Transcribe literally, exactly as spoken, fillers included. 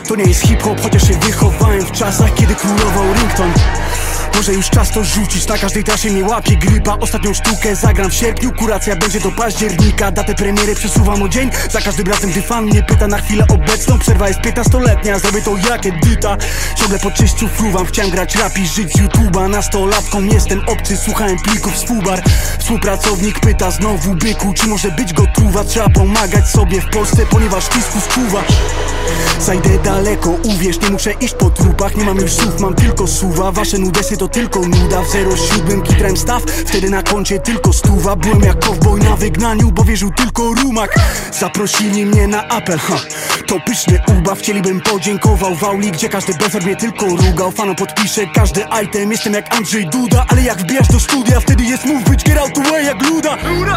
To nie jest hip-hop, chociaż się wychowałem w czasach, kiedy królował rington. Może już czas to rzucić, na każdej trasie mnie łapie grypa. Ostatnią sztukę zagram w sierpniu, kuracja będzie do października. Datę premiery przesuwam o dzień, za każdym razem gdy fan mnie pyta. Na chwilę obecną przerwa jest piętnastoletnia, zrobię to jak edyta. Ciągle po czyściu fruwam, chciałem grać rap i żyć z YouTube'a. Nastolatką jestem obcy, słuchałem plików z fubar. Współpracownik pyta znowu byku, czy może być gotowa? Trzeba pomagać sobie w Polsce, ponieważ fisku skuwa. Zajdę daleko, uwierz, nie muszę iść po trupach. Nie mam już słów, mam tylko suwa. Wasze nudesy to tylko nuda. W zero siódmym kitrałem staw, wtedy na koncie tylko stuwa. Byłem jak kowboj na wygnaniu, bo wierzył tylko rumak. Zaprosili mnie na apel, ha, to pyszny ubaw. Chcielibym podziękował Wauli, gdzie każdy befer mnie tylko rugał. Fanom podpiszę każdy item, jestem jak Andrzej Duda. Ale jak wbijasz do studia, wtedy jest move być get out the way jak luda.